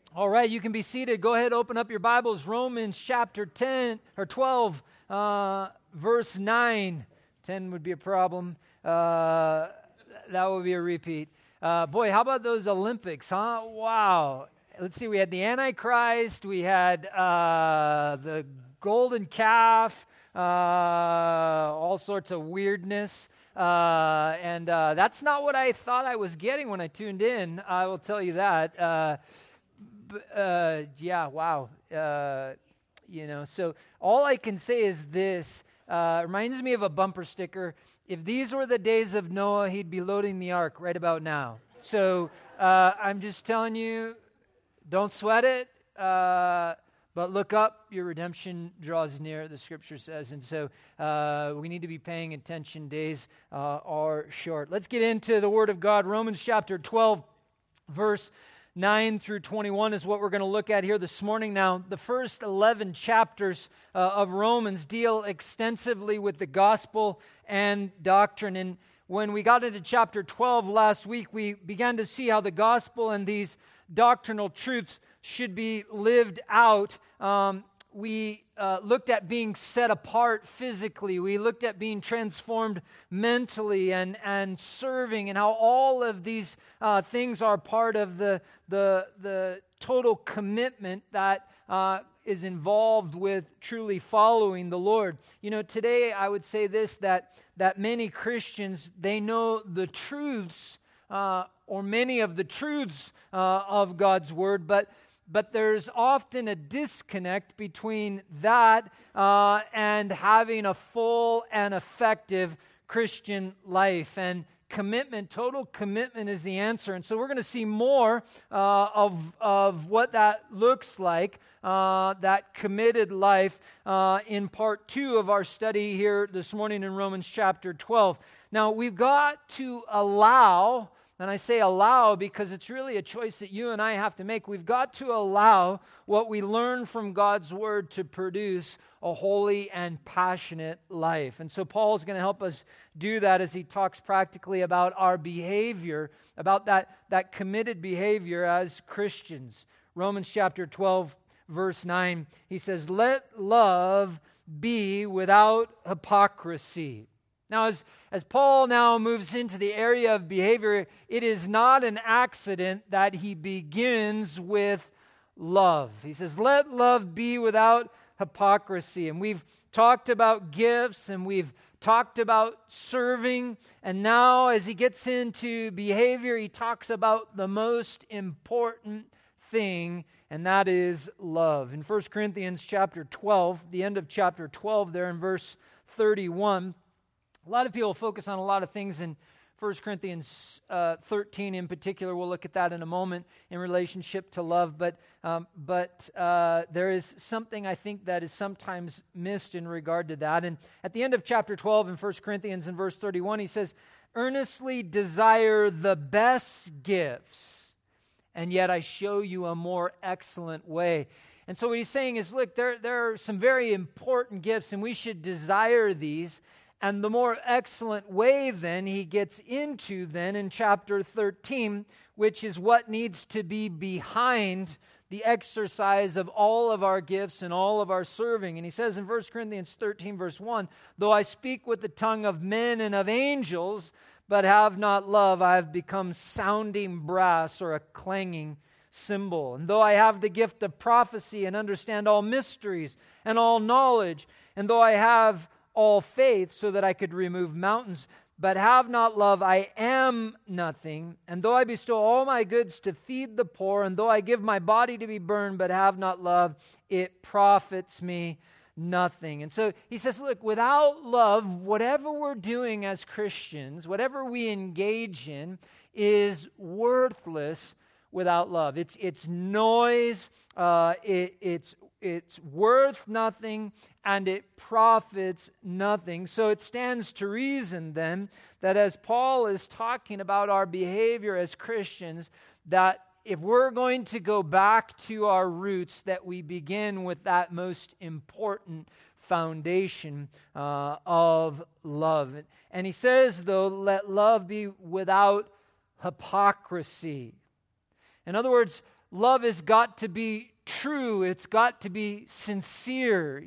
All right, you can be seated. Go ahead, open up your Bibles. Romans chapter 10 or 12, verse 9. 10 would be a problem. That would be a repeat. Boy, how about those Olympics, huh? Wow. Let's see, we had the Antichrist, we had the golden calf, all sorts of weirdness. And that's not what I thought I was getting when I tuned in. I will tell you that. Yeah, wow. So all I can say is this. Reminds me of a bumper sticker. If these were the days of Noah, he'd be loading the ark right about now. So I'm just telling you, don't sweat it, but look up. Your redemption draws near, the scripture says. And so we need to be paying attention. Days are short. Let's get into the Word of God. Romans chapter 12, verse 9 through 21 is what we're going to look at here this morning. Now, the first 11 chapters of Romans deal extensively with the gospel and doctrine. And when we got into chapter 12 last week, we began to see how the gospel and these doctrinal truths should be lived out. We looked at being set apart physically. We looked at being transformed mentally and serving, and how all of these things are part of the total commitment that is involved with truly following the Lord. You know, today I would say this, that many Christians, they know the truths, or many of the truths of God's Word, but there's often a disconnect between that and having a full and effective Christian life. And commitment, total commitment is the answer. And so we're going to see more of what that looks like, that committed life, in part 2 of our study here this morning in Romans chapter 12. Now, we've got to allow, and I say allow because it's really a choice that you and I have to make. We've got to allow what we learn from God's Word to produce a holy and passionate life. And so Paul is going to help us do that as he talks practically about our behavior, about that committed behavior as Christians. Romans chapter 12, verse 9, he says, "Let love be without hypocrisy." Now, as Paul now moves into the area of behavior, it is not an accident that he begins with love. He says, let love be without hypocrisy. And we've talked about gifts, and we've talked about serving, and now as he gets into behavior, he talks about the most important thing, and that is love. In 1 Corinthians chapter 12, the end of chapter 12 there in verse 31, a lot of people focus on a lot of things in 1 Corinthians 13 in particular. We'll look at that in a moment in relationship to love. But there is something I think that is sometimes missed in regard to that. And at the end of chapter 12 in 1 Corinthians in verse 31, he says, "Earnestly desire the best gifts, and yet I show you a more excellent way." And so what he's saying is, look, there are some very important gifts, and we should desire these. And the more excellent way then he gets into then in chapter 13, which is what needs to be behind the exercise of all of our gifts and all of our serving. And he says in 1 Corinthians 13, verse 1, "Though I speak with the tongue of men and of angels, but have not love, I have become sounding brass or a clanging cymbal. And though I have the gift of prophecy and understand all mysteries and all knowledge, and though I have all faith so that I could remove mountains, but have not love, I am nothing. And though I bestow all my goods to feed the poor, and though I give my body to be burned, but have not love, it profits me nothing." And so he says, look, without love, whatever we're doing as Christians, whatever we engage in, is worthless without love. It's noise, it's worth nothing, and it profits nothing. So it stands to reason then that as Paul is talking about our behavior as Christians, that if we're going to go back to our roots, that we begin with that most important foundation of love. And he says, though, let love be without hypocrisy. In other words, love has got to be true. It's got to be sincere.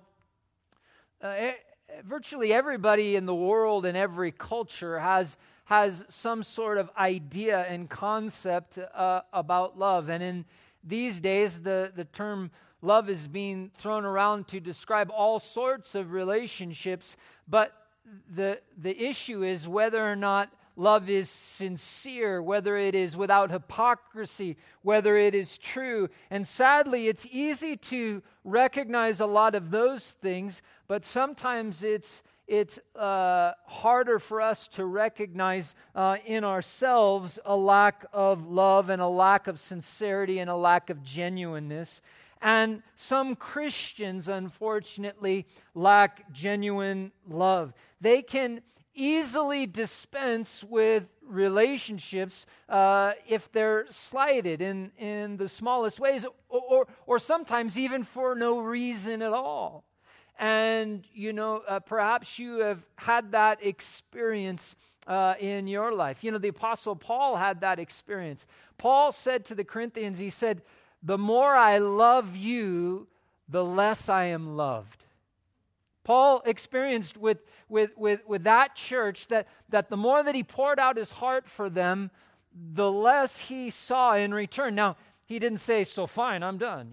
Virtually everybody in the world and every culture has some sort of idea and concept about love. And in these days, the term love is being thrown around to describe all sorts of relationships, but the issue is whether or not love is sincere, whether it is without hypocrisy, whether it is true. And sadly, it's easy to recognize a lot of those things, but sometimes it's harder for us to recognize in ourselves a lack of love and a lack of sincerity and a lack of genuineness. And some Christians, unfortunately, lack genuine love. They can easily dispense with relationships if they're slighted in the smallest ways, or sometimes even for no reason at all. And, perhaps you have had that experience in your life. The Apostle Paul had that experience. Paul said to the Corinthians, he said, "The more I love you, the less I am loved." Paul experienced with that church that the more that he poured out his heart for them, the less he saw in return. Now, he didn't say, "So fine, I'm done."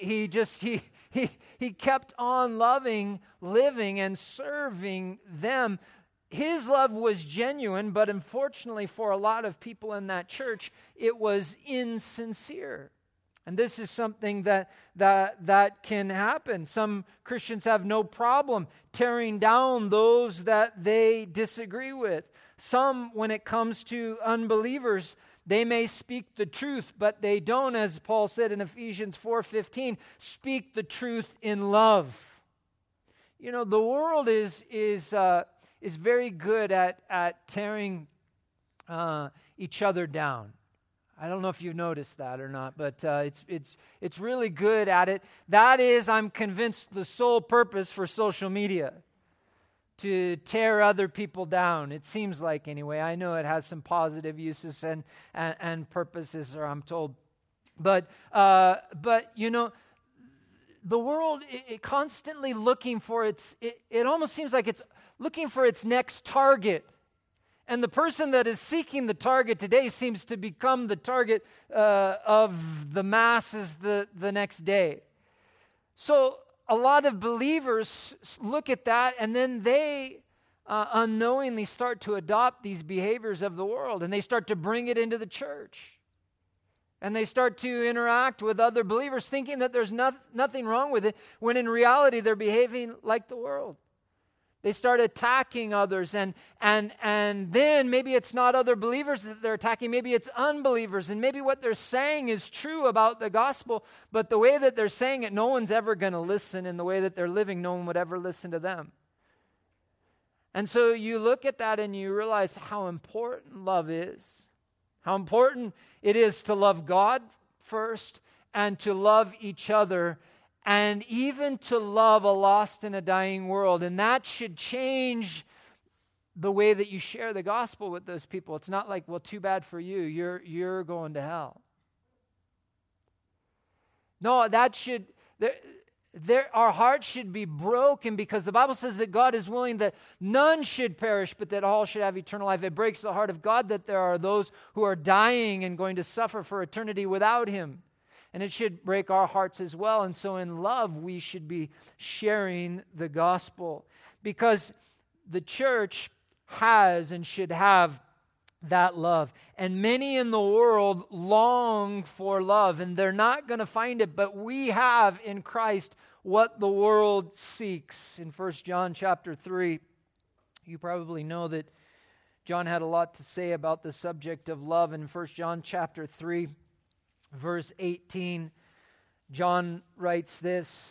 He kept on loving, living, and serving them. His love was genuine, but unfortunately for a lot of people in that church, it was insincere. And this is something that can happen. Some Christians have no problem tearing down those that they disagree with. Some, when it comes to unbelievers, they may speak the truth, but they don't, as Paul said in Ephesians 4:15, speak the truth in love. The world is very good at tearing each other down. I don't know if you've noticed that or not, but it's really good at it. That is, I'm convinced, the sole purpose for social media, to tear other people down. It seems like, anyway. I know it has some positive uses and purposes, or I'm told. But the world it constantly looking for it almost seems like it's looking for its next target. And the person that is seeking the target today seems to become the target of the masses the next day. So a lot of believers look at that, and then they unknowingly start to adopt these behaviors of the world, and they start to bring it into the church. And they start to interact with other believers thinking that there's nothing wrong with it, when in reality they're behaving like the world. They start attacking others, and then maybe it's not other believers that they're attacking, maybe it's unbelievers, and maybe what they're saying is true about the gospel, but the way that they're saying it, no one's ever going to listen, and the way that they're living, no one would ever listen to them. And so you look at that and you realize how important love is, how important it is to love God first and to love each other, and even to love a lost and a dying world. And that should change the way that you share the gospel with those people. It's not like, well, too bad for you. You're going to hell. No, that should... our hearts should be broken, because the Bible says that God is willing that none should perish, but that all should have eternal life. It breaks the heart of God that there are those who are dying and going to suffer for eternity without Him. And it should break our hearts as well. And so in love, we should be sharing the gospel, because the church has and should have that love. And many in the world long for love, and they're not going to find it, but we have in Christ what the world seeks. In 1 John chapter 3, you probably know that John had a lot to say about the subject of love. In 1 John chapter 3, verse 18, John writes this.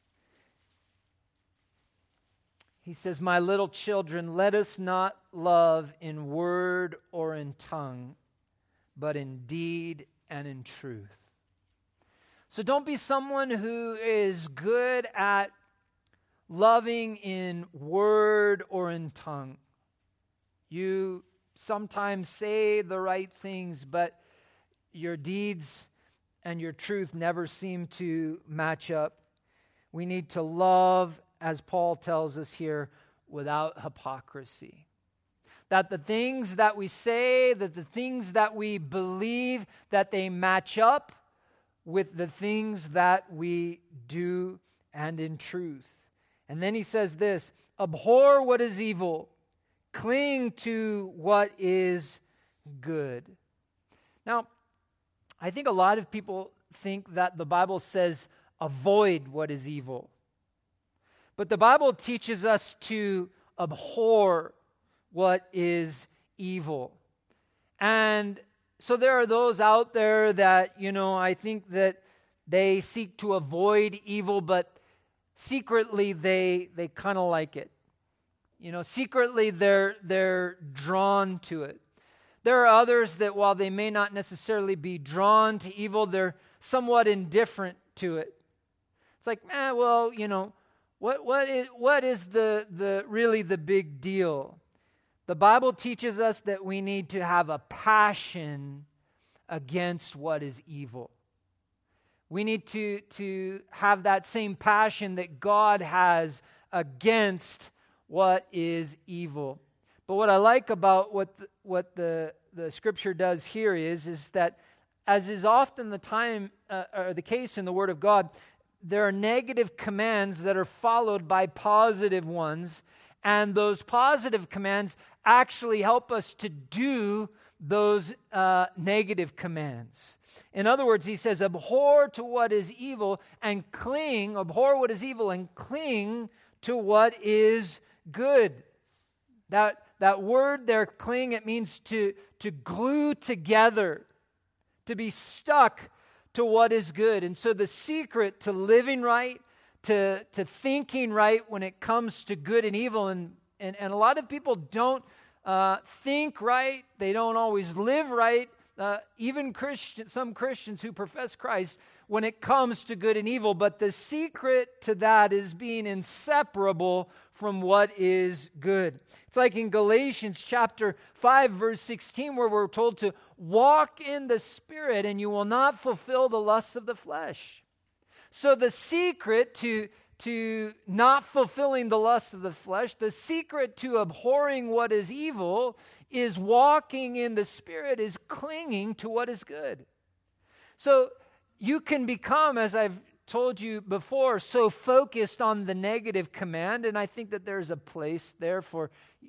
He says, "My little children, let us not love in word or in tongue, but in deed and in truth." So don't be someone who is good at loving in word or in tongue. You sometimes say the right things, but your deeds and your truth never seem to match up. We need to love, as Paul tells us here, without hypocrisy. That the things that we say, that the things that we believe, that they match up with the things that we do and in truth. And then he says this, abhor what is evil, cling to what is good. Now, I think a lot of people think that the Bible says avoid what is evil. But the Bible teaches us to abhor what is evil. And so there are those out there that, I think that they seek to avoid evil, but secretly they kind of like it. Secretly they're drawn to it. There are others that while they may not necessarily be drawn to evil, they're somewhat indifferent to it. It's like, what is the really the big deal? The Bible teaches us that we need to have a passion against what is evil. We need to have that same passion that God has against what is evil. But what I like about what the Scripture does here is that, as is often the time or the case in the Word of God, there are negative commands that are followed by positive ones, and those positive commands actually help us to do those negative commands. In other words, he says, abhor to what is evil and abhor what is evil and cling to what is good. That word there, cling, it means to glue together, to be stuck to what is good. And so the secret to living right, to thinking right when it comes to good and evil, and a lot of people don't think right, they don't always live right, even some Christians who profess Christ, when it comes to good and evil. But the secret to that is being inseparable from what is good. It's like in Galatians chapter 5, verse 16, where we're told to walk in the Spirit and you will not fulfill the lusts of the flesh. So the secret to not fulfilling the lusts of the flesh, the secret to abhorring what is evil, is walking in the Spirit, is clinging to what is good. So you can become, as I've told you before, so focused on the negative command, and I think that there's a place there for,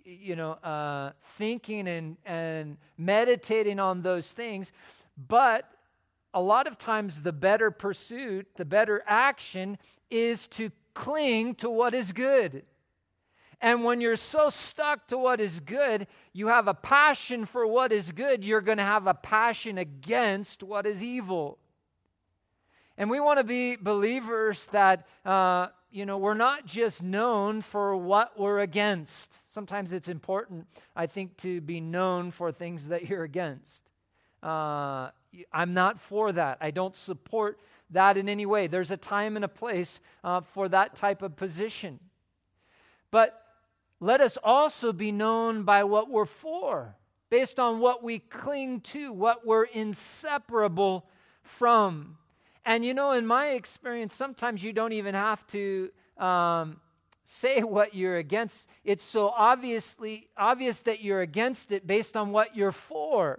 thinking and meditating on those things, but a lot of times the better pursuit, the better action is to cling to what is good. And when you're so stuck to what is good, you have a passion for what is good, you're going to have a passion against what is evil. And we want to be believers that, we're not just known for what we're against. Sometimes it's important, I think, to be known for things that you're against. I'm not for that. I don't support that in any way. There's a time and a place for that type of position. But let us also be known by what we're for, based on what we cling to, what we're inseparable from. And in my experience, sometimes you don't even have to say what you're against. It's so obvious that you're against it based on what you're for.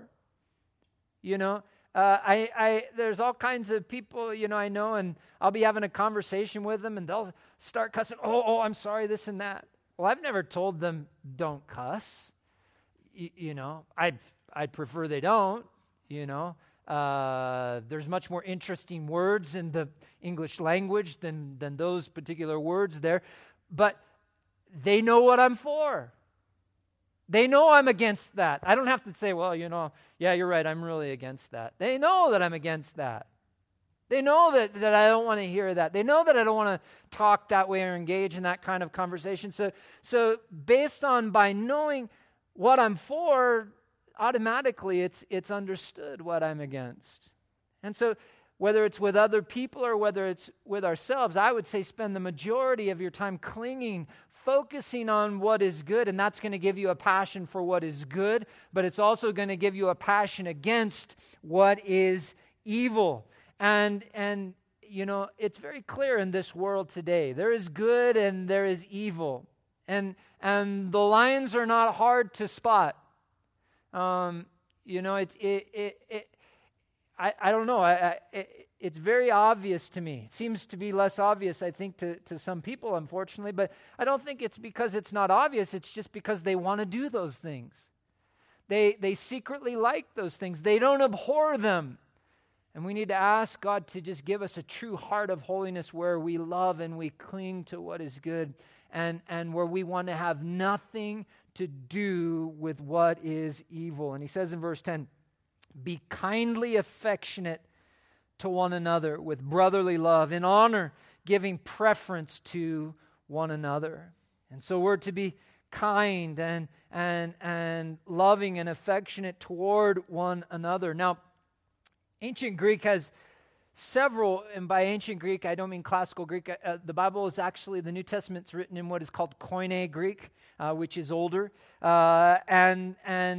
There's all kinds of people, I know, and I'll be having a conversation with them, and they'll start cussing. Oh, I'm sorry, this and that. Well, I've never told them don't cuss. I'd prefer they don't. There's much more interesting words in the English language than those particular words there. But they know what I'm for. They know I'm against that. I don't have to say, well, yeah, you're right, I'm really against that. They know that I'm against that. They know that I don't want to hear that. They know that I don't want to talk that way or engage in that kind of conversation. So by knowing what I'm for, automatically it's understood what I'm against. And so whether it's with other people or whether it's with ourselves, I would say spend the majority of your time clinging, focusing on what is good, and that's going to give you a passion for what is good, but it's also going to give you a passion against what is evil. And it's very clear in this world today. There is good and there is evil. And the lines are not hard to spot. I don't know. It's very obvious to me. It seems to be less obvious, I think, to some people, unfortunately. But I don't think it's because it's not obvious. It's just because they want to do those things. They secretly like those things. They don't abhor them. And we need to ask God to just give us a true heart of holiness where we love and we cling to what is good and where we want to have nothing to do with what is evil. And he says in verse 10, be kindly affectionate to one another with brotherly love, in honor, giving preference to one another. And so we're to be kind and loving and affectionate toward one another. Now, ancient Greek has several, and by ancient Greek, I don't mean classical Greek. The Bible is actually, the New Testament's written in what is called Koine Greek, which is older. And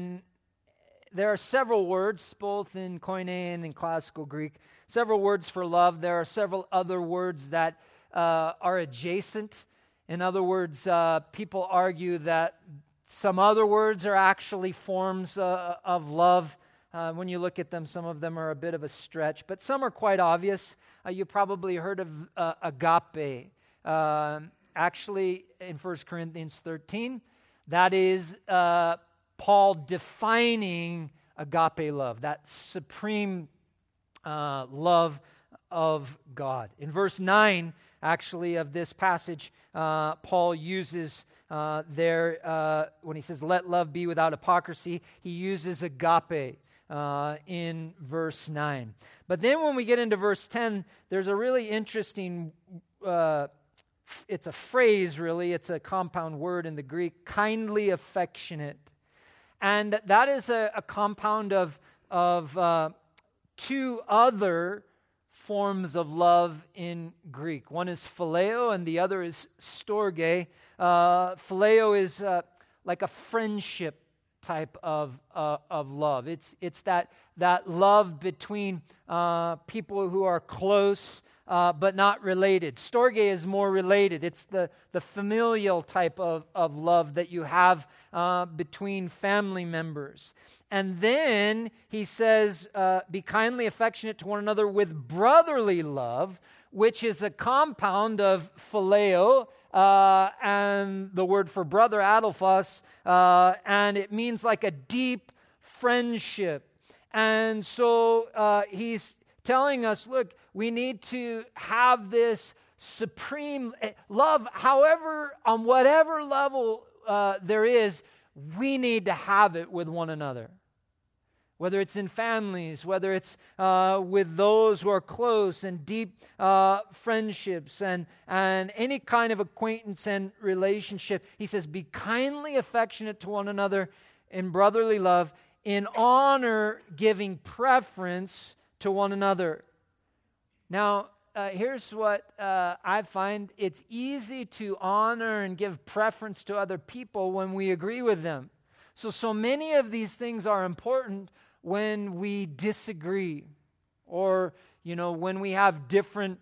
there are several words, both in Koine and in classical Greek, several words for love. There are several other words that are adjacent. In other words, people argue that some other words are actually forms of love. When you look at them, some of them are a bit of a stretch, but some are quite obvious. You probably heard of agape. Actually, in 1 Corinthians 13, that is Paul defining agape love, that supreme love of God. In verse 9, actually, of this passage, Paul uses when he says, let love be without hypocrisy, he uses agape in verse 9. But then when we get into verse 10, there's a really interesting, it's a phrase really, it's a compound word in the Greek, kindly affectionate. And that is a compound of two other forms of love in Greek. One is phileo and the other is storge. Phileo is like a friendship type of love. It's that love between people who are close but not related. Storge is more related. It's the familial type of love that you have between family members. And then he says, be kindly affectionate to one another with brotherly love, which is a compound of phileo and the word for brother, adelphos, and it means like a deep friendship. And so he's telling us, look, we need to have this supreme love, however, on whatever level there is, we need to have it with one another. Whether it's in families, whether it's with those who are close and deep friendships and any kind of acquaintance and relationship. He says, be kindly affectionate to one another in brotherly love, in honor, giving preference to one another. Now, here's what I find. It's easy to honor and give preference to other people when we agree with them. So many of these things are important when we disagree or, when we have different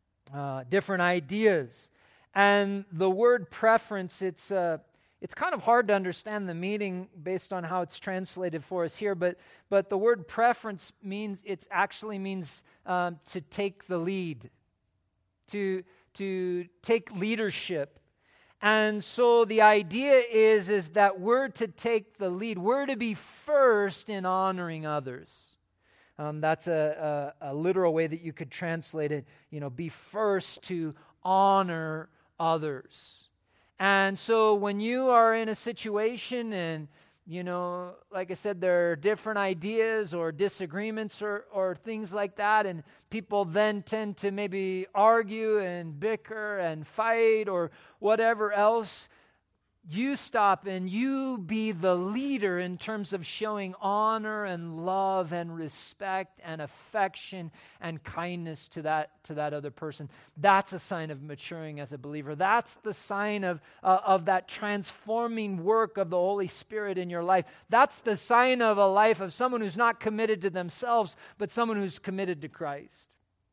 ideas. And the word preference, it's kind of hard to understand the meaning based on how it's translated for us here, but the word preference actually means to take the lead, to take leadership. And so the idea is that we're to take the lead. We're to be first in honoring others. That's a literal way that you could translate it. Be first to honor others. And so when you are in a situation and, like I said, there are different ideas or disagreements or things like that, and people then tend to maybe argue and bicker and fight or whatever else, you stop and you be the leader in terms of showing honor and love and respect and affection and kindness to that other person. That's a sign of maturing as a believer. That's the sign of that transforming work of the Holy Spirit in your life. That's the sign of a life of someone who's not committed to themselves, but someone who's committed to Christ.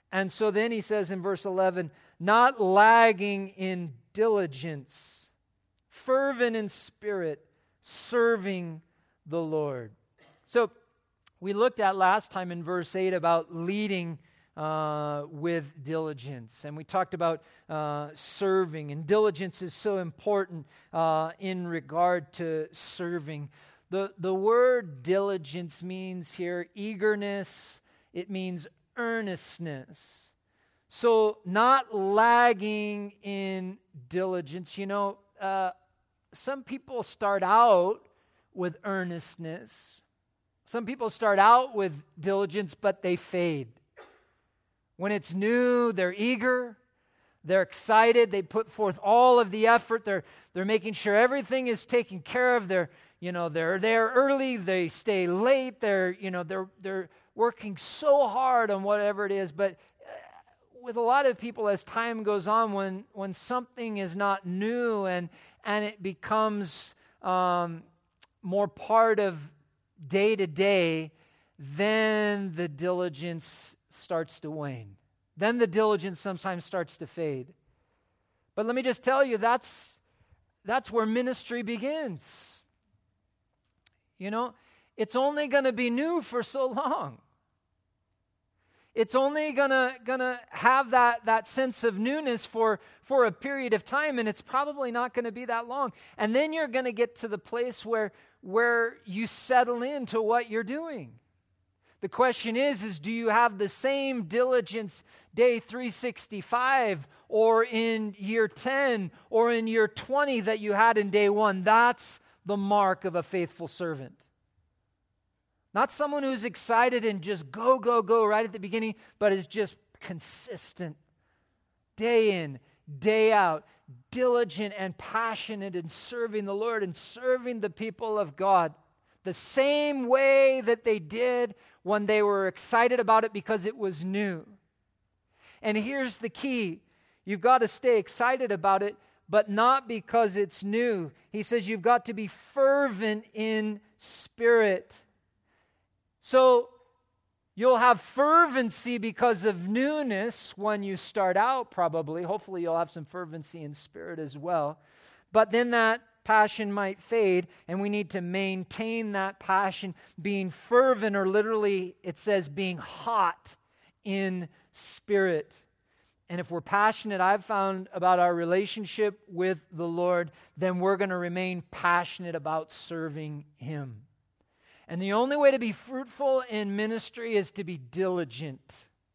And so then he says in verse 11, not lagging in diligence, fervent in spirit, serving the Lord. So we looked at last time in verse 8 about leading with diligence. And we talked about serving. And diligence is so important in regard to serving. The word diligence means here eagerness. It means earnestness. So not lagging in diligence. You know, some people start out with earnestness. Some people start out with diligence, but they fade. When it's new, they're eager, they're excited, they put forth all of the effort, they're making sure everything is taken care of. They're there early, they stay late, they're working so hard on whatever it is. But with a lot of people, as time goes on, when something is not new and it becomes more part of day to day, then the diligence starts to wane. Then the diligence sometimes starts to fade. But let me just tell you, that's where ministry begins. You know, it's only going to be new for so long. It's only gonna have that sense of newness for a period of time, and it's probably not going to be that long. And then you're going to get to the place where you settle into what you're doing. The question is do you have the same diligence day 365 or in year 10 or in year 20 that you had in day 1? That's the mark of a faithful servant. Not someone who's excited and just go right at the beginning, but is just consistent, day in, day out, diligent and passionate in serving the Lord and serving the people of God the same way that they did when they were excited about it because it was new. And here's the key. You've got to stay excited about it, but not because it's new. He says you've got to be fervent in spirit. So you'll have fervency because of newness when you start out, probably. Hopefully you'll have some fervency in spirit as well. But then that passion might fade, and we need to maintain that passion, being fervent, or literally it says being hot in spirit. And if we're passionate, I've found, about our relationship with the Lord, then we're going to remain passionate about serving Him. And the only way to be fruitful in ministry is to be diligent.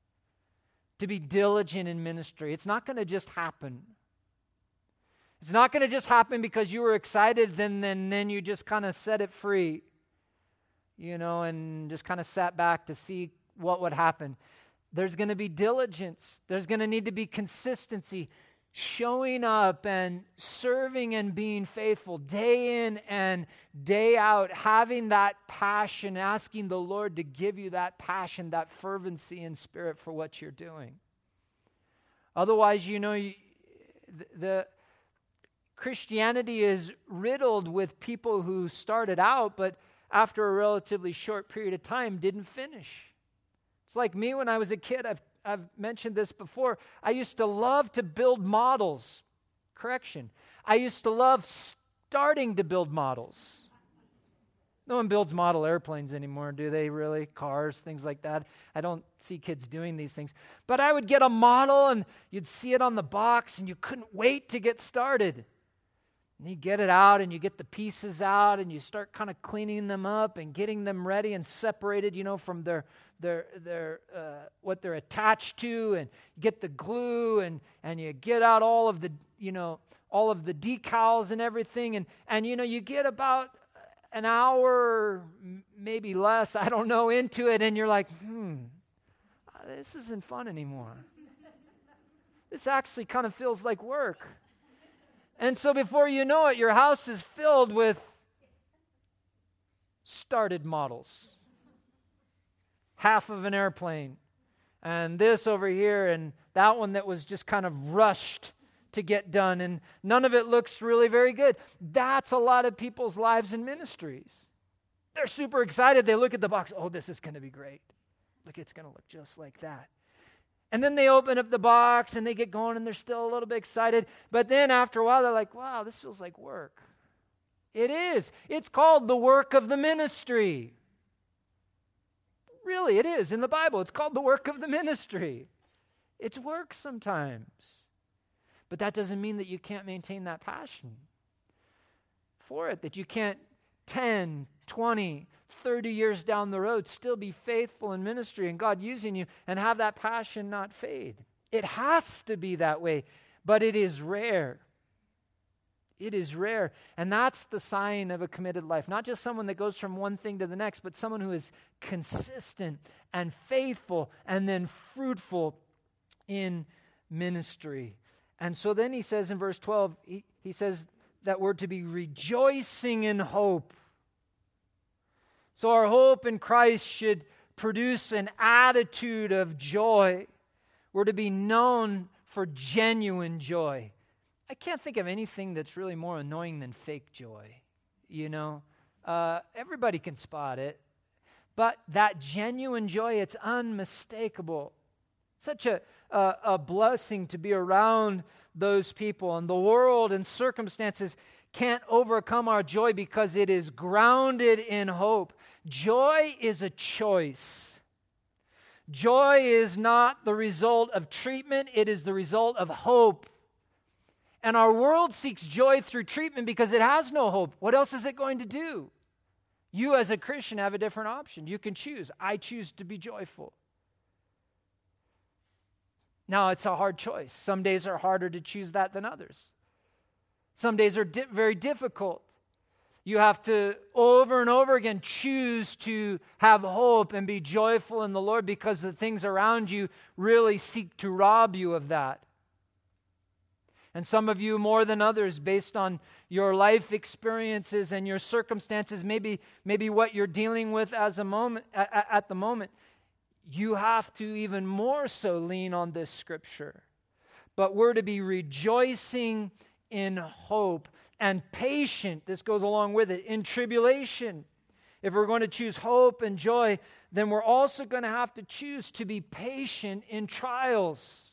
To be diligent in ministry. It's not going to just happen. It's not going to just happen because you were excited, then you just kind of set it free, and just kind of sat back to see what would happen. There's going to be diligence. There's going to need to be consistency, showing up and serving and being faithful day in and day out, having that passion, asking the Lord to give you that passion, that fervency in spirit for what you're doing. Otherwise, the Christianity is riddled with people who started out, but after a relatively short period of time didn't finish. It's like me when I was a kid. I've mentioned this before. I used to love to build models. Correction. I used to love starting to build models. No one builds model airplanes anymore, do they really? Cars, things like that. I don't see kids doing these things. But I would get a model and you'd see it on the box and you couldn't wait to get started. And you get it out and you get the pieces out and you start kind of cleaning them up and getting them ready and separated, from their what they're attached to, and get the glue and you get out all of the decals and everything, and you get about an hour, maybe less, I don't know, into it, and you're like, this isn't fun anymore. This actually kind of feels like work. And so before you know it, your house is filled with started models. Half of an airplane, and this over here, and that one that was just kind of rushed to get done, and none of it looks really very good. That's a lot of people's lives and ministries. They're super excited. They look at the box. Oh, this is going to be great. Look, it's going to look just like that. And then they open up the box and they get going and they're still a little bit excited. But then after a while, they're like, wow, this feels like work. It is. It's called the work of the ministry. Really, it is. In the Bible, it's called the work of the ministry. It's work sometimes. But that doesn't mean that you can't maintain that passion for it, that you can't 10, 20, 30 years down the road still be faithful in ministry and God using you and have that passion not fade. It has to be that way, but it is rare. It is rare. And that's the sign of a committed life. Not just someone that goes from one thing to the next, but someone who is consistent and faithful and then fruitful in ministry. And so then he says in verse 12, he says that we're to be rejoicing in hope. So our hope in Christ should produce an attitude of joy. We're to be known for genuine joy. I can't think of anything that's really more annoying than fake joy. You know, everybody can spot it. But that genuine joy, it's unmistakable. Such a blessing to be around those people. And the world and circumstances can't overcome our joy because it is grounded in hope. Joy is a choice. Joy is not the result of treatment, it is the result of hope. And our world seeks joy through treatment because it has no hope. What else is it going to do? You as a Christian have a different option. You can choose. I choose to be joyful. Now, it's a hard choice. Some days are harder to choose that than others. Some days are very difficult. You have to over and over again choose to have hope and be joyful in the Lord because the things around you really seek to rob you of that. And some of you more than others, based on your life experiences and your circumstances, maybe what you're dealing with at the moment, you have to even more so lean on this scripture. But we're to be rejoicing in hope and patient, this goes along with it, in tribulation. If we're going to choose hope and joy, then we're also going to have to choose to be patient in trials.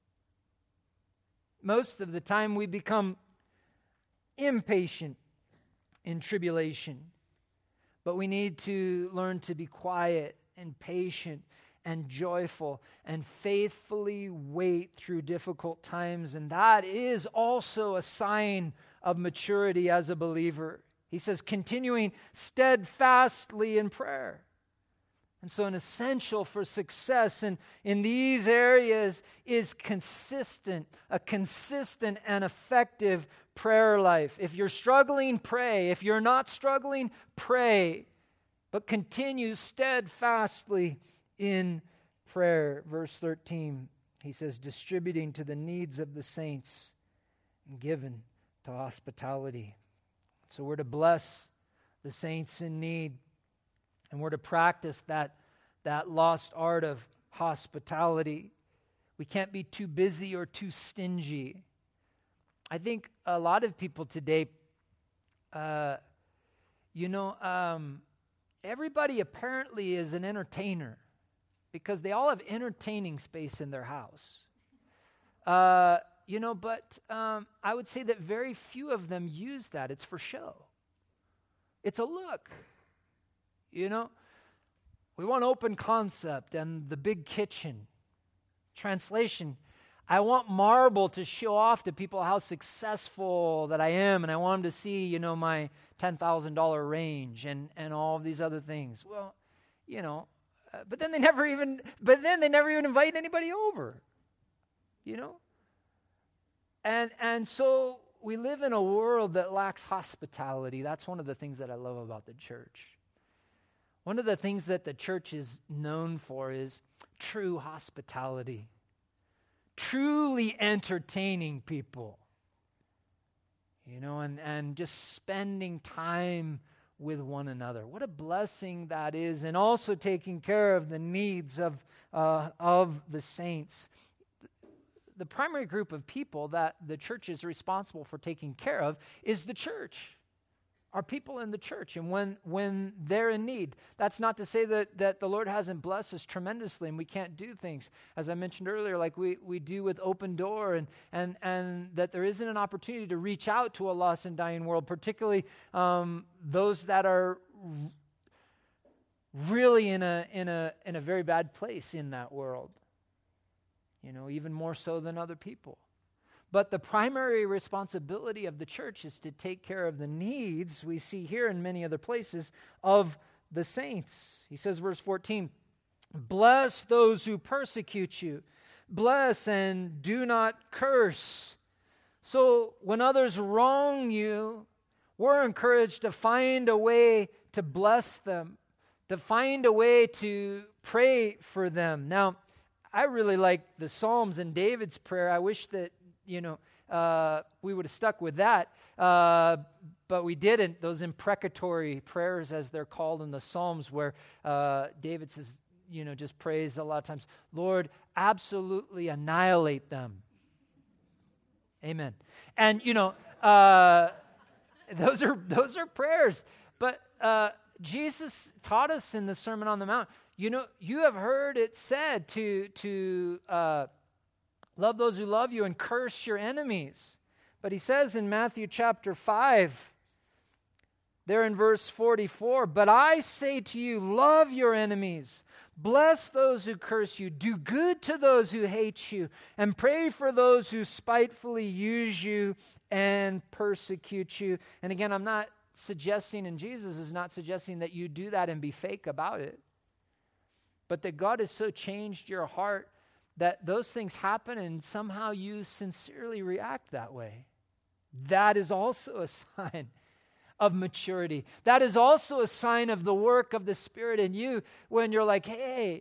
Most of the time we become impatient in tribulation, but we need to learn to be quiet and patient and joyful and faithfully wait through difficult times. And that is also a sign of maturity as a believer. He says, continuing steadfastly in prayer. And so an essential for success in these areas is a consistent and effective prayer life. If you're struggling, pray. If you're not struggling, pray. But continue steadfastly in prayer. Verse 13, he says, distributing to the needs of the saints and given to hospitality. So we're to bless the saints in need, and we're to practice that lost art of hospitality. We can't be too busy or too stingy. I think a lot of people today, everybody apparently is an entertainer because they all have entertaining space in their house. But I would say that very few of them use that. It's for show. It's a look. You know, we want open concept and the big kitchen. Translation, I want marble to show off to people how successful that I am, and I want them to see, my $10,000 range and all of these other things. Well, but then they never even invite anybody over, And so we live in a world that lacks hospitality. That's one of the things that I love about the church. One of the things that the church is known for is true hospitality. Truly entertaining people. And just spending time with one another. What a blessing that is. And also taking care of the needs of the saints. The primary group of people that the church is responsible for taking care of is the church. are people in the church and when they're in need. That's not to say that the Lord hasn't blessed us tremendously and we can't do things, as I mentioned earlier, like we do with Open Door, and that there isn't an opportunity to reach out to a lost and dying world, particularly those that are really in a very bad place in that world, even more so than other people. But the primary responsibility of the church is to take care of the needs, we see here in many other places, of the saints. He says, verse 14, bless those who persecute you. Bless and do not curse. So when others wrong you, we're encouraged to find a way to bless them, to find a way to pray for them. Now, I really like the Psalms and David's prayer. I wish that we would have stuck with that, but we didn't. Those imprecatory prayers, as they're called in the Psalms, where David says, just prays a lot of times, Lord, absolutely annihilate them. Amen. And, those are prayers. But Jesus taught us in the Sermon on the Mount, you have heard it said to love those who love you and curse your enemies. But he says in Matthew chapter 5, there in verse 44, but I say to you, love your enemies, bless those who curse you, do good to those who hate you, and pray for those who spitefully use you and persecute you. And again, I'm not suggesting, and Jesus is not suggesting that you do that and be fake about it, but that God has so changed your heart that those things happen and somehow you sincerely react that way. That is also a sign of maturity. That is also a sign of the work of the Spirit in you when you're like, hey,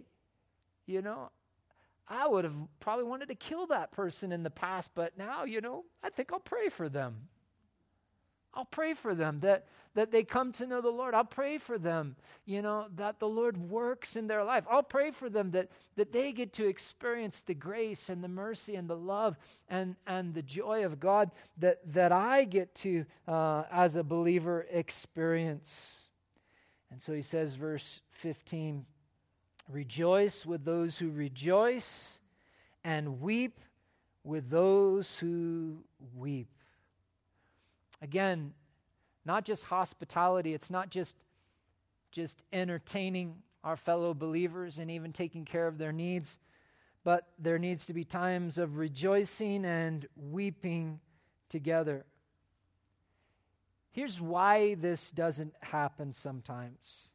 I would have probably wanted to kill that person in the past, but now, I think I'll pray for them. I'll pray for them that they come to know the Lord. I'll pray for them, that the Lord works in their life. I'll pray for them that they get to experience the grace and the mercy and the love and the joy of God that I get to, as a believer, experience. And so he says, verse 15, rejoice with those who rejoice and weep with those who weep. Again, not just hospitality, it's not just entertaining our fellow believers and even taking care of their needs, but there needs to be times of rejoicing and weeping together. Here's why this doesn't happen sometimes.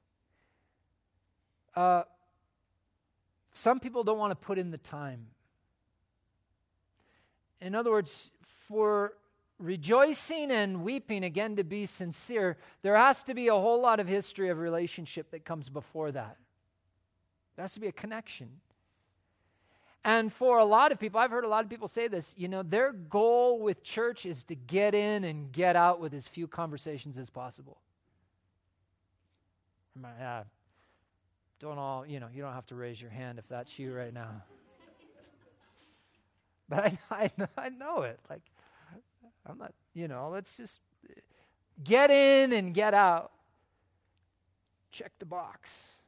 Some people don't want to put in the time. In other words, for rejoicing and weeping, again, to be sincere, there has to be a whole lot of history of relationship that comes before that. There has to be a connection. And for a lot of people, I've heard a lot of people say this, their goal with church is to get in and get out with as few conversations as possible. You don't have to raise your hand if that's you right now. But I know it. Like, I'm not, let's just get in and get out. Check the box,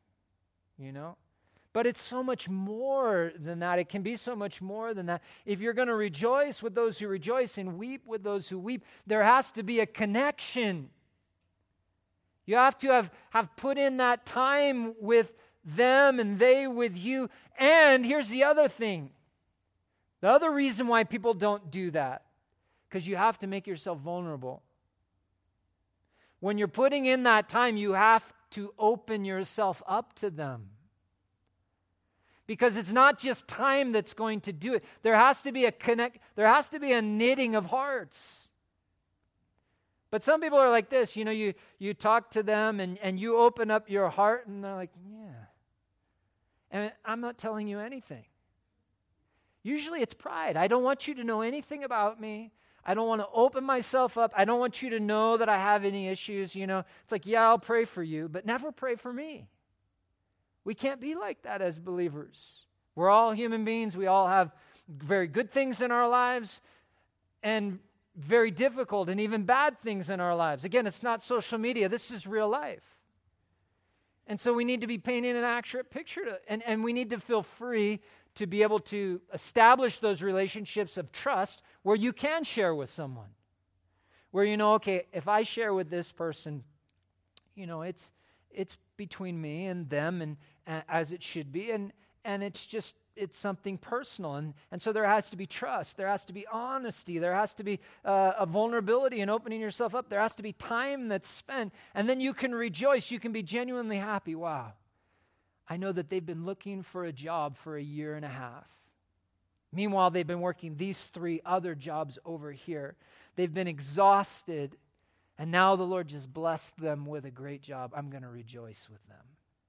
But it's so much more than that. It can be so much more than that. If you're going to rejoice with those who rejoice and weep with those who weep, there has to be a connection. You have to have put in that time with them and they with you. And here's the other thing. The other reason why people don't do that, because you have to make yourself vulnerable. When you're putting in that time, you have to open yourself up to them. Because it's not just time that's going to do it. There has to be there has to be a knitting of hearts. But some people are like this, you talk to them and you open up your heart and they're like, yeah. And I'm not telling you anything. Usually it's pride. I don't want you to know anything about me. I don't want to open myself up. I don't want you to know that I have any issues, It's like, yeah, I'll pray for you, but never pray for me. We can't be like that as believers. We're all human beings. We all have very good things in our lives. And very difficult and even bad things in our lives. Again, it's not social media. This is real life. And so we need to be painting an accurate picture, and we need to feel free to be able to establish those relationships of trust where you can share with someone. Where you know, okay, if I share with this person, you know, it's between me and them, and as it should be, and it's something personal, and so there has to be trust, there has to be honesty, there has to be a vulnerability and opening yourself up, there has to be time that's spent, and then you can rejoice, you can be genuinely happy. Wow, I know that they've been looking for a job for a year and a half. Meanwhile, they've been working these 3 other jobs over here. They've been exhausted, and now the Lord just blessed them with a great job. I'm going to rejoice with them.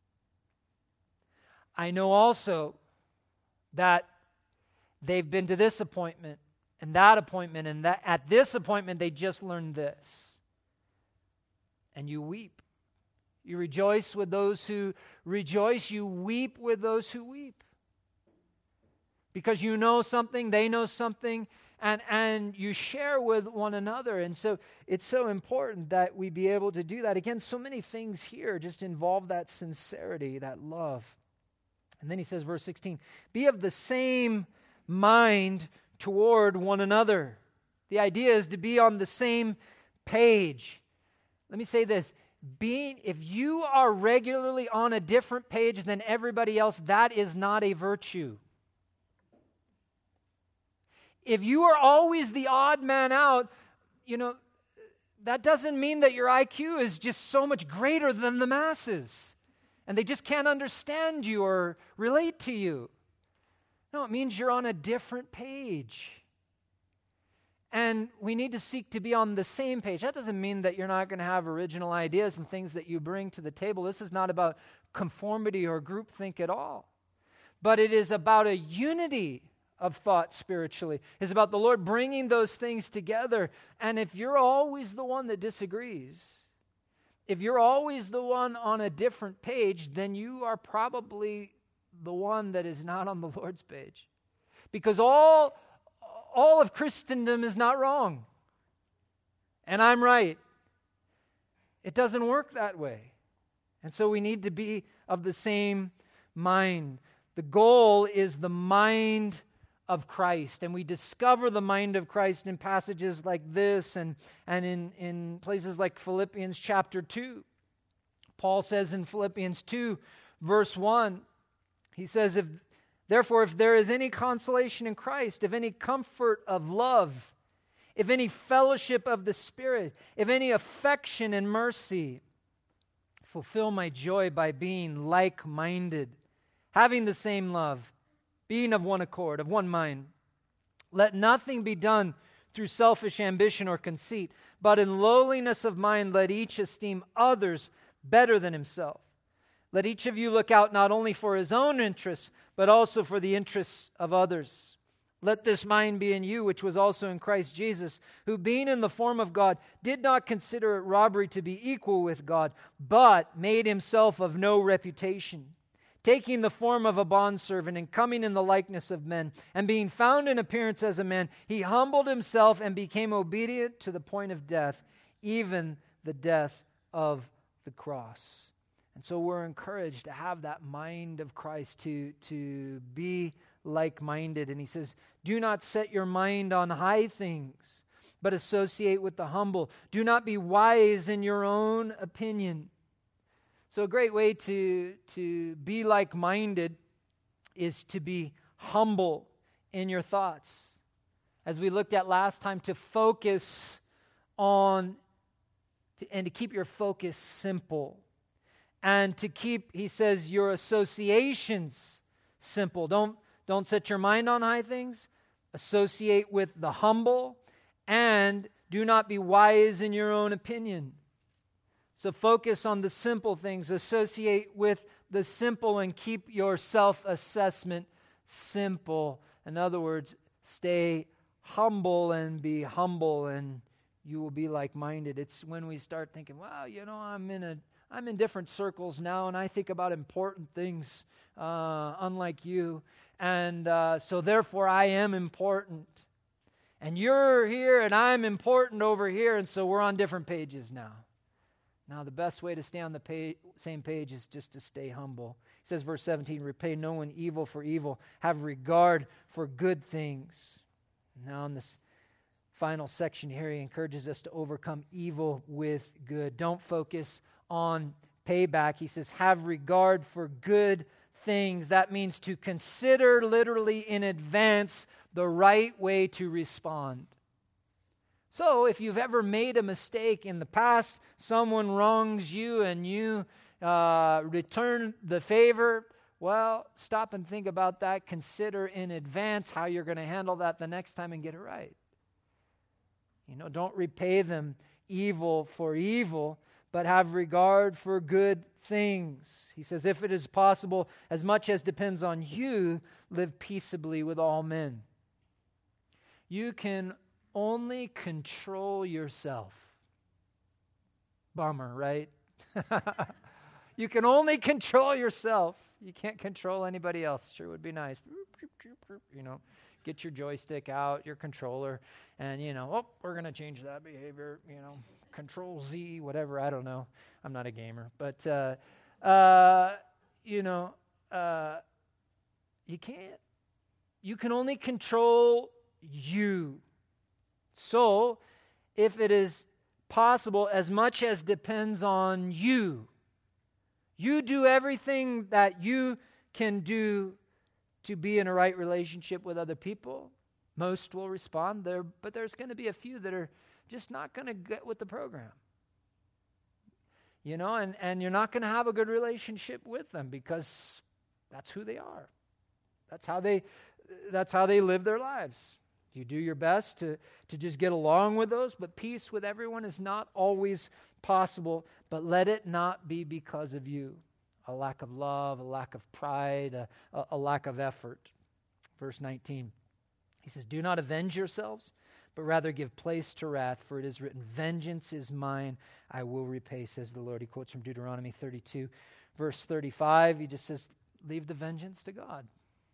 I know also that they've been to this appointment and that at this appointment they just learned this. And you weep. You rejoice with those who rejoice. You weep with those who weep. Because you know something, they know something, and you share with one another. And so it's so important that we be able to do that. Again, so many things here just involve that sincerity, that love. And then he says, verse 16, be of the same mind toward one another. The idea is to be on the same page. Let me say this. If you are regularly on a different page than everybody else, that is not a virtue. If you are always the odd man out, you know, that doesn't mean that your IQ is just so much greater than the masses and they just can't understand you or relate to you. No, it means you're on a different page. And we need to seek to be on the same page. That doesn't mean that you're not going to have original ideas and things that you bring to the table. This is not about conformity or groupthink at all. But it is about a unity of thought spiritually. It's about the Lord bringing those things together. And if you're always the one that disagrees, if you're always the one on a different page, then you are probably the one that is not on the Lord's page. Because all of Christendom is not wrong. And I'm right. It doesn't work that way. And so we need to be of the same mind. The goal is the mind of Christ. And we discover the mind of Christ in passages like this and in places like Philippians chapter 2. Paul says in Philippians 2, verse 1, he says, Therefore, if there is any consolation in Christ, if any comfort of love, if any fellowship of the Spirit, if any affection and mercy, fulfill my joy by being like-minded, having the same love, being of one accord, of one mind. Let nothing be done through selfish ambition or conceit, but in lowliness of mind let each esteem others better than himself. Let each of you look out not only for his own interests, but also for the interests of others. Let this mind be in you, which was also in Christ Jesus, who being in the form of God, did not consider it robbery to be equal with God, but made himself of no reputation, taking the form of a bondservant and coming in the likeness of men, and being found in appearance as a man, he humbled himself and became obedient to the point of death, even the death of the cross. And so we're encouraged to have that mind of Christ, to be like-minded. And he says, do not set your mind on high things, but associate with the humble. Do not be wise in your own opinion. So a great way to be like-minded is to be humble in your thoughts. As we looked at last time, to focus on, and to keep your focus simple. And to keep, he says, your associations simple. Don't set your mind on high things. Associate with the humble. And do not be wise in your own opinion. So focus on the simple things. Associate with the simple and keep your self-assessment simple. In other words, stay humble and be humble, and you will be like-minded. It's when we start thinking, well, you know, I'm in different circles now, and I think about important things, unlike you, and so therefore I am important. And you're here and I'm important over here, and so we're on different pages now. Now, the best way to stay on the same page is just to stay humble. He says, verse 17, repay no one evil for evil. Have regard for good things. Now, in this final section here, he encourages us to overcome evil with good. Don't focus on payback. He says, have regard for good things. That means to consider literally in advance the right way to respond. So if you've ever made a mistake in the past, someone wrongs you and you return the favor, well, stop and think about that. Consider in advance how you're going to handle that the next time and get it right. Don't repay them evil for evil, but have regard for good things. He says, if it is possible, as much as depends on you, live peaceably with all men. You can only control yourself. Bummer, right? You can only control yourself. You can't control anybody else. Sure would be nice. Get your joystick out, your controller, and, we're going to change that behavior, Control Z, whatever, I don't know. I'm not a gamer. But, you can't. You can only control you. So, if it is possible, as much as depends on you, you do everything that you can do to be in a right relationship with other people. Most will respond there, but there's going to be a few that are just not going to get with the program. And you're not going to have a good relationship with them because that's who they are. That's how they live their lives. You do your best to just get along with those, but peace with everyone is not always possible, but let it not be because of you. A lack of love, a lack of pride, a lack of effort. Verse 19, he says, do not avenge yourselves, but rather give place to wrath, for it is written, vengeance is mine, I will repay, says the Lord. He quotes from Deuteronomy 32, verse 35. He just says, leave the vengeance to God.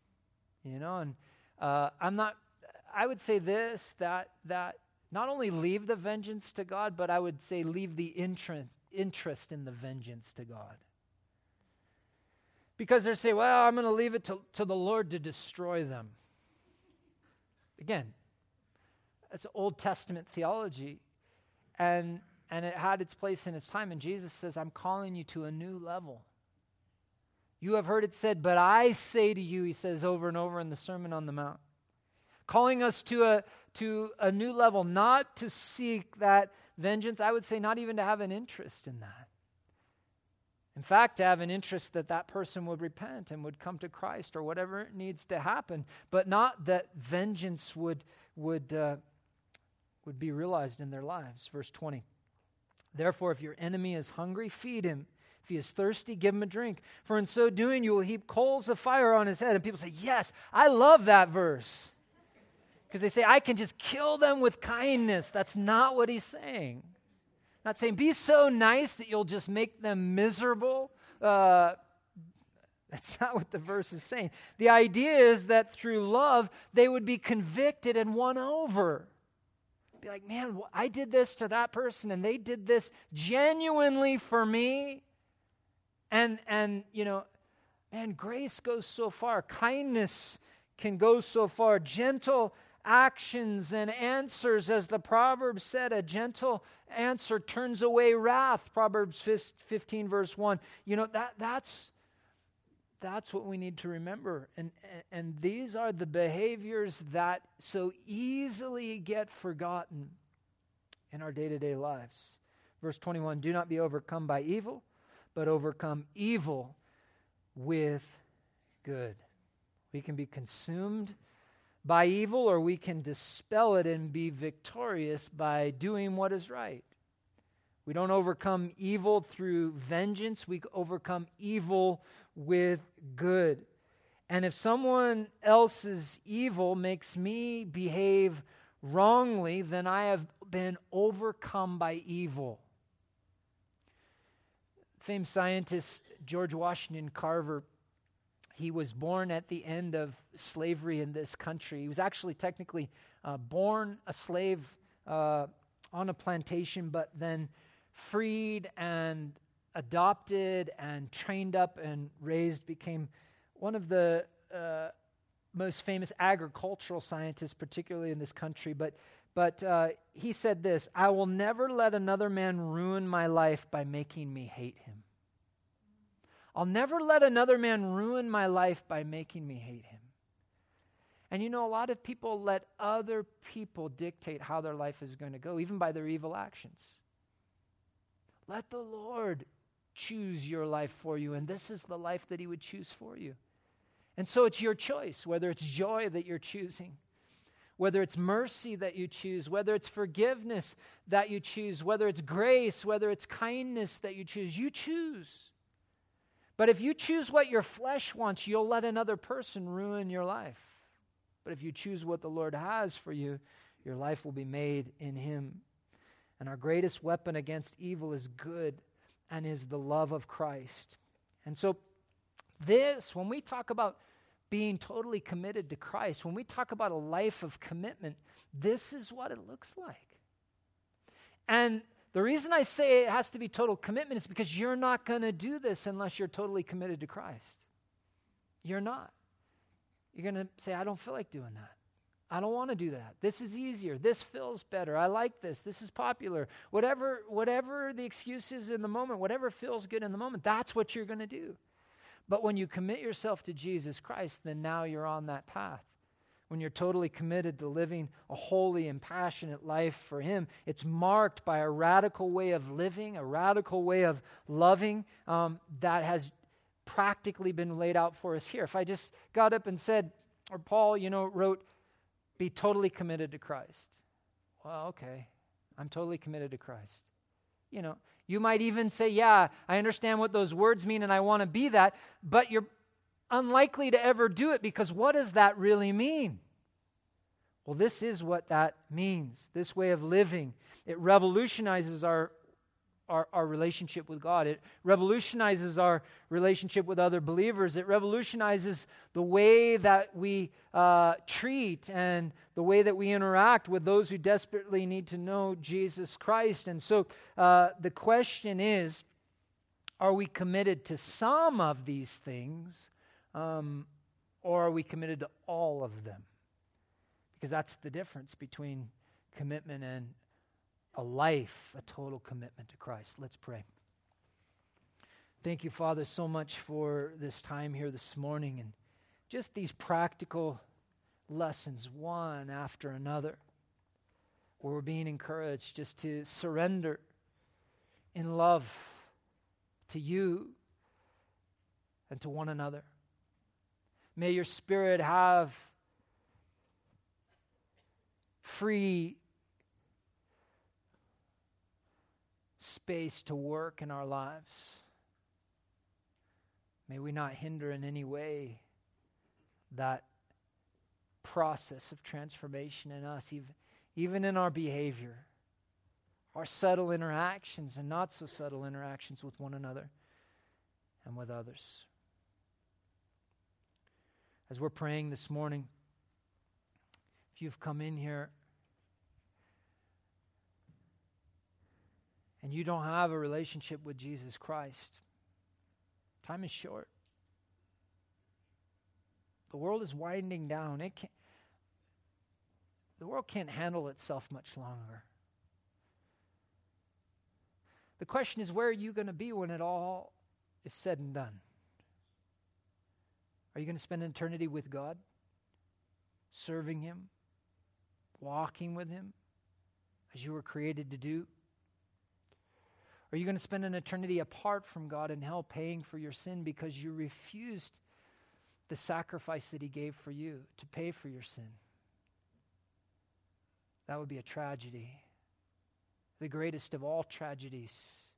I would say this, that not only leave the vengeance to God, but I would say leave the interest in the vengeance to God. Because they say, well, I'm going to leave it to the Lord to destroy them. Again, it's Old Testament theology, and it had its place in its time, and Jesus says, I'm calling you to a new level. You have heard it said, but I say to you, he says over and over in the Sermon on the Mount, calling us to a new level, not to seek that vengeance. I would say not even to have an interest in that. In fact, to have an interest that person would repent and would come to Christ or whatever needs to happen, but not that vengeance would be realized in their lives. Verse 20. Therefore, if your enemy is hungry, feed him. If he is thirsty, give him a drink. For in so doing, you will heap coals of fire on his head. And people say, yes, I love that verse. Because they say, I can just kill them with kindness. That's not what he's saying. Not saying, be so nice that you'll just make them miserable. That's not what the verse is saying. The idea is that through love, they would be convicted and won over. Be like, man, I did this to that person, and they did this genuinely for me. And grace goes so far. Kindness can go so far. Gentle actions and answers, as the Proverbs said, a gentle answer turns away wrath. Proverbs 15 verse 1. That's what we need to remember. And these are the behaviors that so easily get forgotten in our day-to-day lives. Verse 21, do not be overcome by evil, but overcome evil with good. We can be consumed by evil, or we can dispel it and be victorious by doing what is right. We don't overcome evil through vengeance. We overcome evil with good. And if someone else's evil makes me behave wrongly, then I have been overcome by evil. Famed scientist George Washington Carver He was born at the end of slavery in this country. He was actually technically born a slave on a plantation, but then freed and adopted and trained up and raised, became one of the most famous agricultural scientists, particularly in this country. But he said this: "I will never let another man ruin my life by making me hate him." I'll never let another man ruin my life by making me hate him. And a lot of people let other people dictate how their life is going to go, even by their evil actions. Let the Lord choose your life for you, and this is the life that He would choose for you. And so it's your choice, whether it's joy that you're choosing, whether it's mercy that you choose, whether it's forgiveness that you choose, whether it's grace, whether it's kindness that you choose. You choose. But if you choose what your flesh wants, you'll let another person ruin your life. But if you choose what the Lord has for you, your life will be made in Him. And our greatest weapon against evil is good and is the love of Christ. And so when we talk about being totally committed to Christ, when we talk about a life of commitment, this is what it looks like. And the reason I say it has to be total commitment is because you're not going to do this unless you're totally committed to Christ. You're not. You're going to say, I don't feel like doing that. I don't want to do that. This is easier. This feels better. I like this. This is popular. Whatever the excuse is in the moment, whatever feels good in the moment, that's what you're going to do. But when you commit yourself to Jesus Christ, then now you're on that path. When you're totally committed to living a holy and passionate life for Him, it's marked by a radical way of living, a radical way of loving that has practically been laid out for us here. If I just got up and said, or Paul, wrote, be totally committed to Christ. Well, okay, I'm totally committed to Christ. You might even say, yeah, I understand what those words mean and I want to be that, but you're unlikely to ever do it, because what does that really mean? Well, this is what that means. This way of living, it revolutionizes our relationship with God. It revolutionizes our relationship with other believers. It revolutionizes the way that we treat and the way that we interact with those who desperately need to know Jesus Christ. And so the question is, are we committed to some of these things, or are we committed to all of them? Because that's the difference between commitment and a life, a total commitment to Christ. Let's pray. Thank you, Father, so much for this time here this morning and just these practical lessons, one after another, where we're being encouraged just to surrender in love to you and to one another. May your Spirit have free space to work in our lives. May we not hinder in any way that process of transformation in us, even in our behavior, our subtle interactions and not so subtle interactions with one another and with others. As we're praying this morning, if you've come in here and you don't have a relationship with Jesus Christ, time is short. The world is winding down. The world can't handle itself much longer. The question is, where are you going to be when it all is said and done? Are you going to spend an eternity with God, serving Him, walking with Him as you were created to do? Are you going to spend an eternity apart from God in hell, paying for your sin because you refused the sacrifice that He gave for you to pay for your sin? That would be a tragedy, the greatest of all tragedies.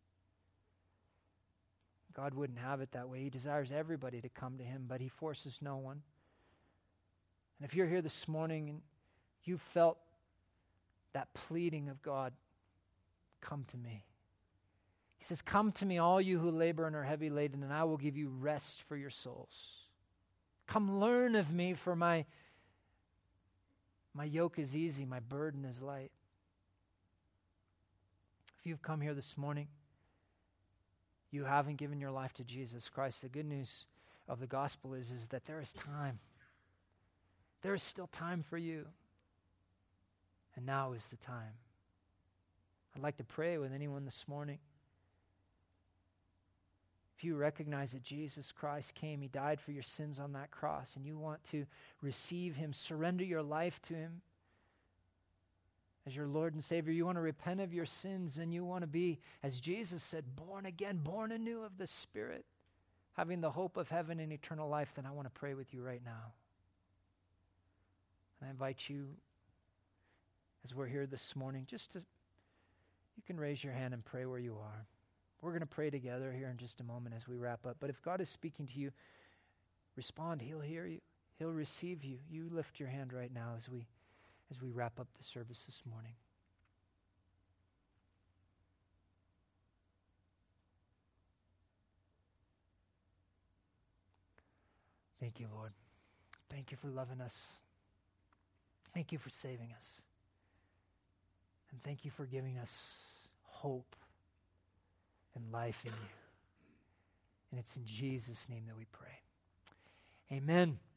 God wouldn't have it that way. He desires everybody to come to Him, but He forces no one. And if you're here this morning and you felt that pleading of God, come to me. He says, come to me, all you who labor and are heavy laden, and I will give you rest for your souls. Come learn of me, for my yoke is easy, my burden is light. If you've come here this morning, you haven't given your life to Jesus Christ, the good news of the gospel is that there is time. There is still time for you. And now is the time. I'd like to pray with anyone this morning. If you recognize that Jesus Christ came, He died for your sins on that cross, and you want to receive Him, surrender your life to Him as your Lord and Savior, you want to repent of your sins, and you want to be, as Jesus said, born again, born anew of the Spirit, having the hope of heaven and eternal life, then I want to pray with you right now. And I invite you, as we're here this morning, you can raise your hand and pray where you are. We're going to pray together here in just a moment as we wrap up. But if God is speaking to you, respond. He'll hear you. He'll receive you. You lift your hand right now as we wrap up the service this morning. Thank you, Lord. Thank you for loving us. Thank you for saving us. And thank you for giving us hope and life in you. And it's in Jesus' name that we pray. Amen.